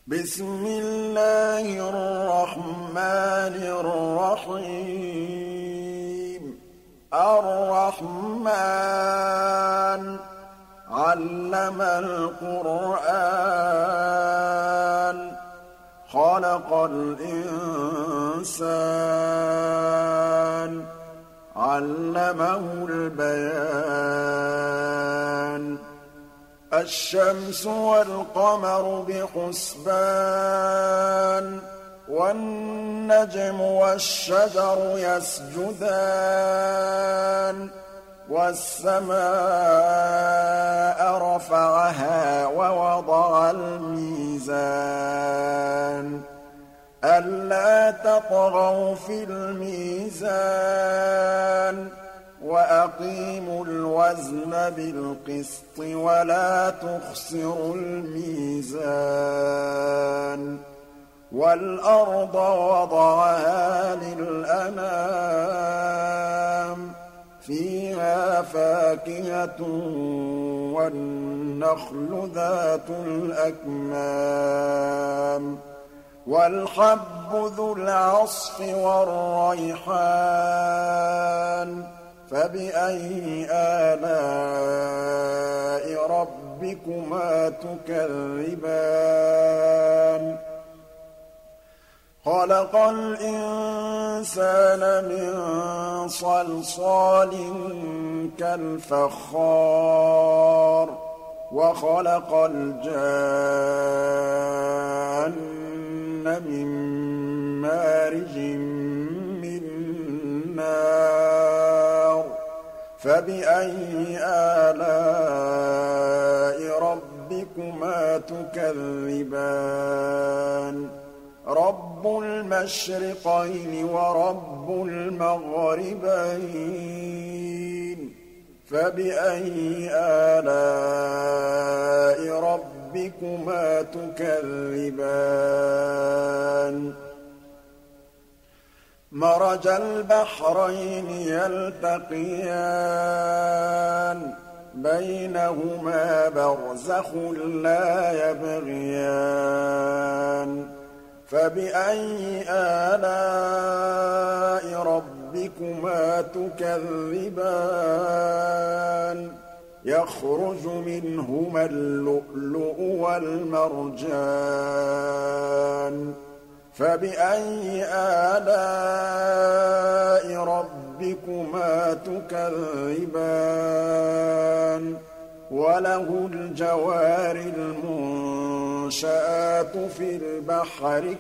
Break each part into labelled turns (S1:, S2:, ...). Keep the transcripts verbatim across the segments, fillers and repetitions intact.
S1: بسم الله الرحمن الرحيم الرحمن علم القرآن خلق الإنسان علمه البيان الشمس والقمر بحسبان والنجم والشجر يسجدان والسماء رفعها ووضع الميزان ألا تطغوا في الميزان وأقيموا الوزن بالقسط ولا تخسروا الميزان والأرض وضعها للأنام فيها فاكهة والنخل ذات الأكمام والحب ذو العصف والريحان فبأي آلاء ربكما تكذبان خلق الإنسان من صلصال كالفخار وخلق الجان من مارج من نار فبأي آلاء ربكما تكذبان رب المشرقين ورب المغربين فبأي آلاء ربكما تكذبان مرج البحرين يلتقيان بينهما برزخ لا يبغيان فبأي آلاء ربكما تكذبان يخرج منهما اللؤلؤ والمرجان فبأي آلاء ربكما تكذبان وله الجوار المنشآت في البحر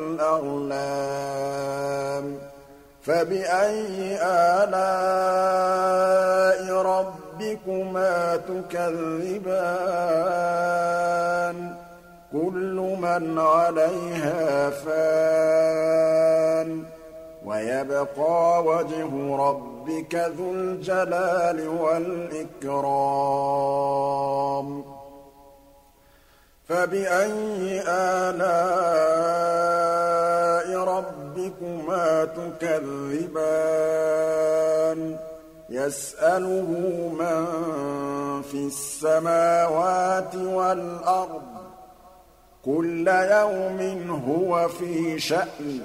S1: كالأعلام فبأي آلاء ربكما تكذبان كل من عليها فان ويبقى وجه ربك ذو الجلال والإكرام فبأي آلاء ربكما تكذبان يسأله من في السماوات والأرض كل يوم هو في شأن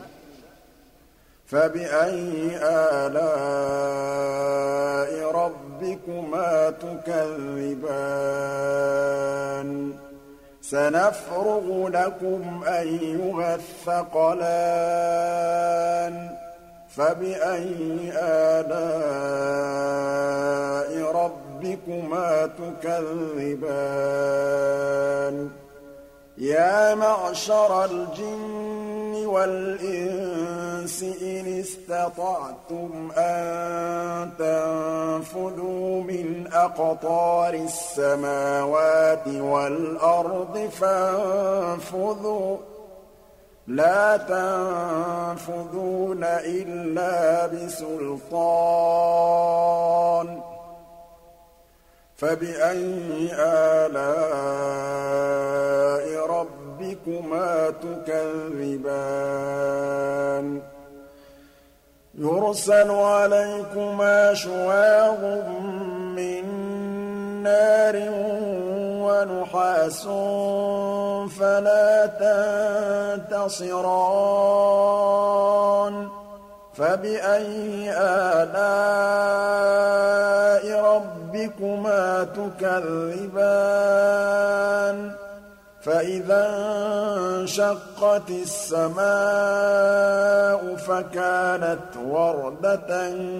S1: فبأي آلاء ربكما تكذبان سنفرغ لكم أيها الثقلان فبأي آلاء ربكما تكذبان يا معشر الجن والإنس إن استطعتم أن تنفذوا من أقطار السماوات والأرض فانفذوا لا تنفذون إلا بسلطان فبأي آلاء ربكما تكذبان يرسل عليكما شواظ من نار ونحاس فلا تنتصران فبأي آلاء ربكما تكذبان فإذا انشقت السماء فكانت وردة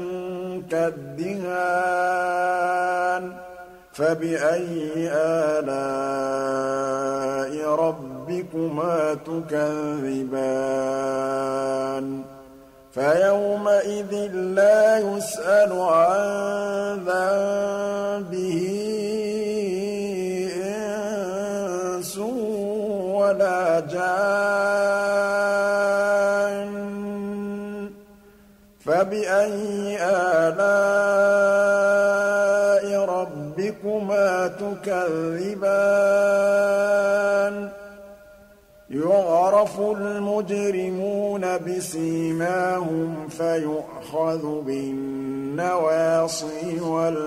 S1: كالدهان فبأي آلاء ربكما تكذبان فيومئذ لا يسأل عن ذنبه إنس ولا جان فبأي آلاء ربكما تكذبان يعرف المجرمون بسيماهم فيؤخذ بالنواصي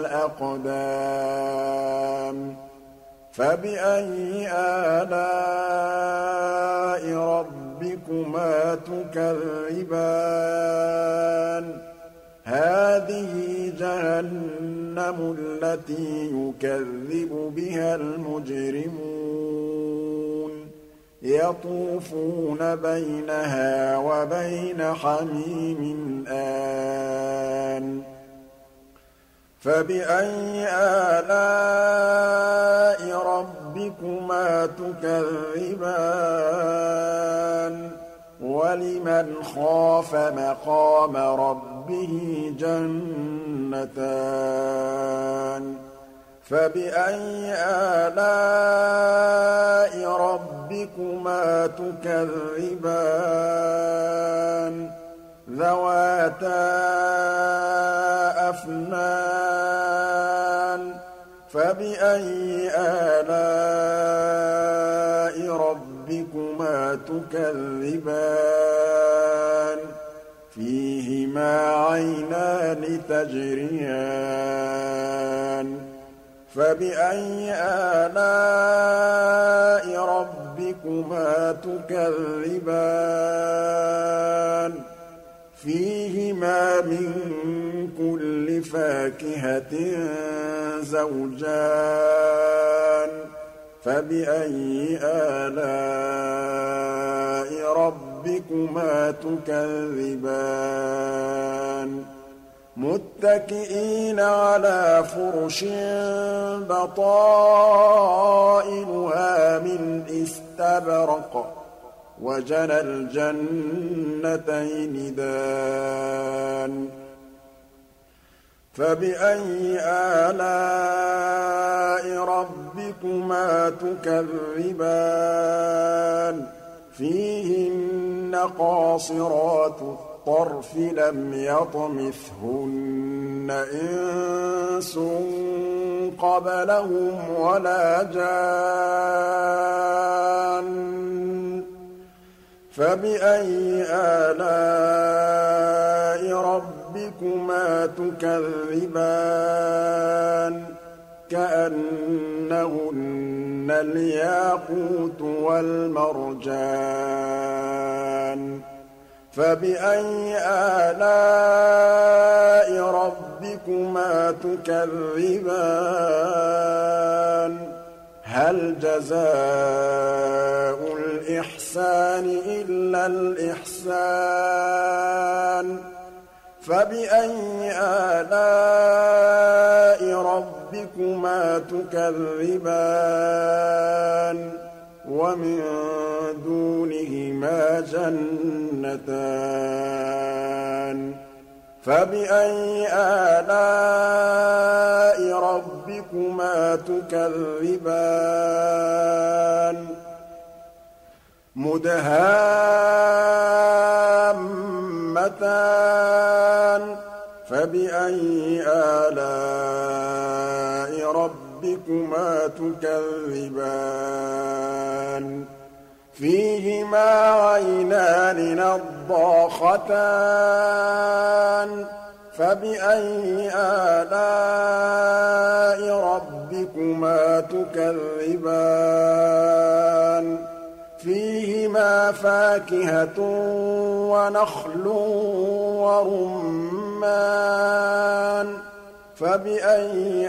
S1: والأقدام فبأي آلاء ربكما تكذبان هذه جهنم التي يكذب بها المجرمون يطوفون بينها وبين حميم آن فبأي آلاء ربكما تكذبان ولمن خاف مقام ربه جنتان فبأي آلاء ربكما تكذبان ذواتا أفنان فبأي آلاء ربكما تكذبان فيهما عينان تجريان فبأي آلاء ربكما تكذبان فيهما من كل فاكهة زوجان فبأي آلاء ربكما تكذبان متكئين على فرش بطائنها من استبرق وجنى الجنتين دان فبأي آلاء ربكما تكذبان فيهن قاصرات الطرف لم يطمثهن إنس قبلهم ولا جان فبأي آلاء ربكما تكذبان كأنهن الياقوت والمرجان فبأي آلاء ربكما تكذبان هل جزاء الإحسان إلا الإحسان فبأي آلاء ربكما تكذبان ومن دونهما جنتان فبأي آلاء ربكما تكذبان مدهامتان فبأي آلاء ربكما تكذبان فيهما عينان نضاختان فبأي آلاء ربكما تكذبان فيهما فاكهة ونخل ورمان فبأي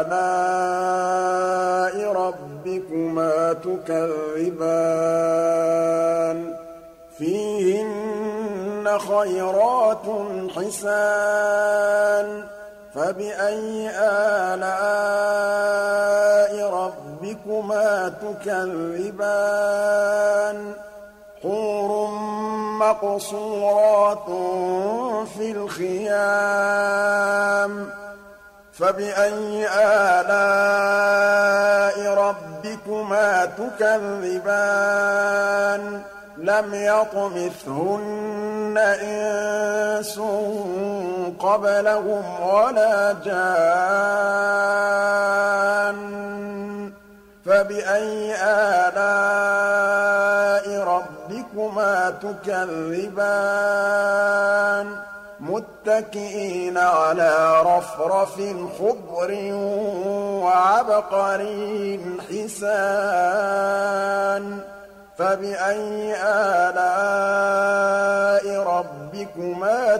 S1: آلاء ربكما تكذبان فيهن خيرات حسان فبأي آلاء ربكما تكذبان حور مقصورات في الخيام فبأي آلاء ربكما تكذبان لم يطمثهن إنس قبلهم ولا جان فبأي آلاء ربكما تكذبان متكئين على رفرف خضر وعبقري حسان فبأي آلاء ربكما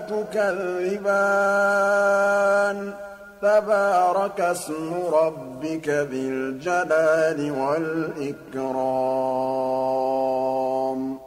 S1: تكذبان تبارك اسم ربك ذي الجلال والإكرام